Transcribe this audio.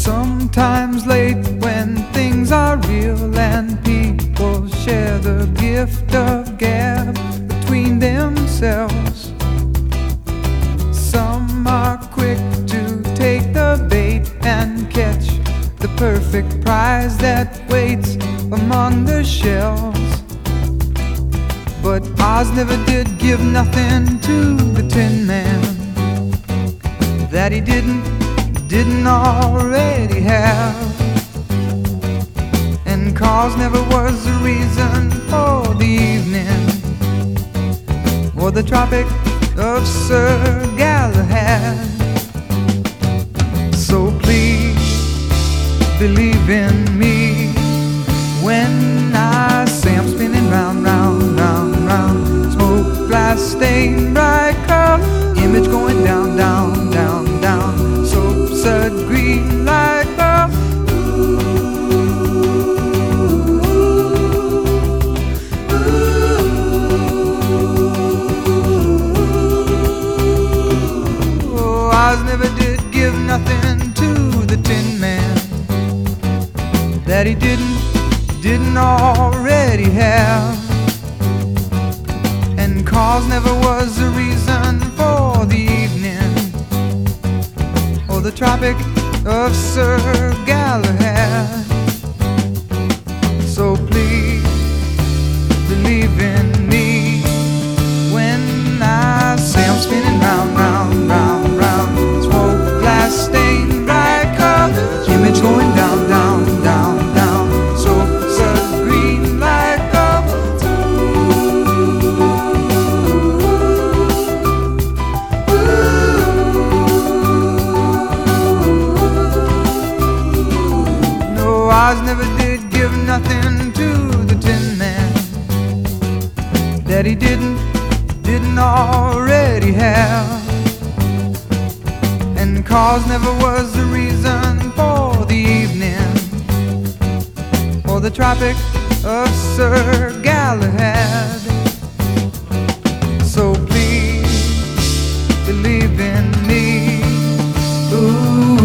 Sometimes late when things are real and people share the gift of gab between themselves. Some are quick to take the bait and catch the perfect prize that waits among the shelves. But Oz never did give nothing to the Tin Man that he didn't already have. And cause never was the reason for the evening or the Tropic of Sir Galahad. So please believe in me when I say I'm spinning round, round, round, round. Smoke, glass, stain, bright curl, image going down, down, down, down. Soap, sud, green, light pearl. Oh, Oz never did give nothing to the Tin Man that he didn't already have. And cause never was the reason for the evening or the Tropic of Sir Galahad. So please believe in me when I say I'm spinning round, round, round, round. Smoke, glass, stain, bright color, image going down, down, down, down. Oz never did give nothing to the Tin Man that he didn't already have. And cause never was the reason for the evening or the Tropic of Sir Galahad. So please believe in me. Ooh.